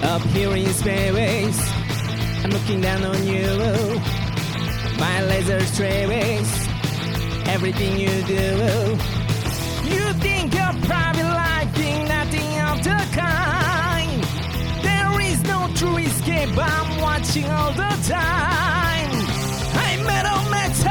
Up here in space, I'm looking down on you. My laser trace everything you do. You think your private life, think nothing of the kind. There is no true escape, I'm watching all the time. I'm metal,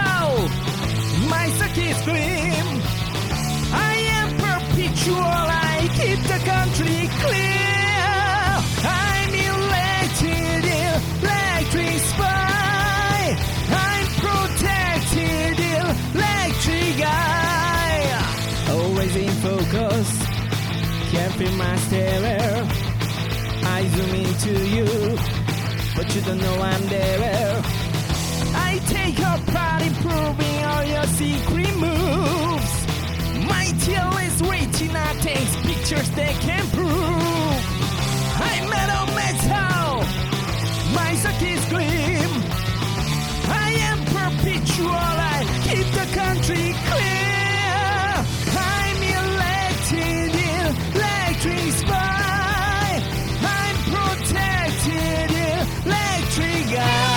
my psyche scream. I am perpetual, I keep the country clear. I'm elected, electric spy. I'm protected, electric guy. Always in focus, can't feel my stare. I zoom into you, but you don't know I'm there. I take your part in proving all your secret moves. My tail is reaching, I take pictures they can prove. I'm metal, my psyche scream. I am perpetual, I keep the country clear. I'm elected, electric spy. I'm protected, electric guy.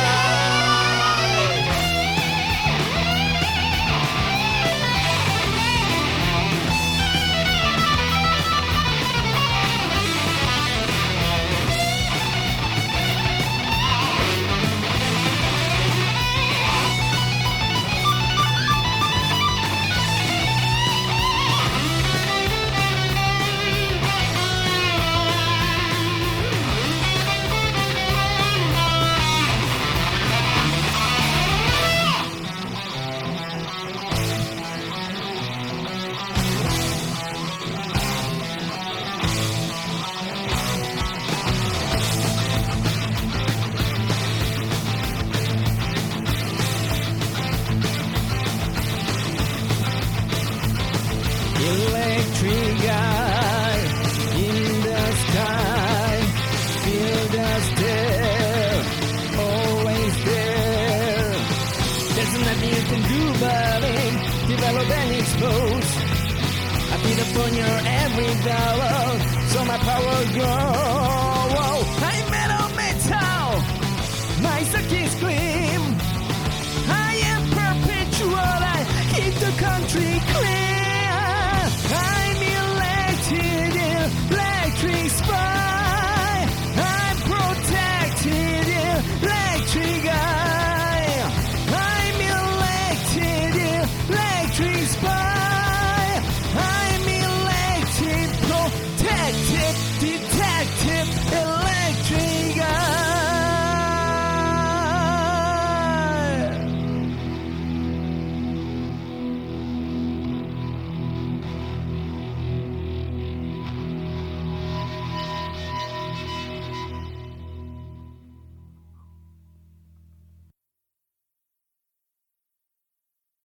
Electric guy in the sky, feel the stare, always there. There's nothing you can do but develop and expose. I beat upon your every dollar, so my power grows.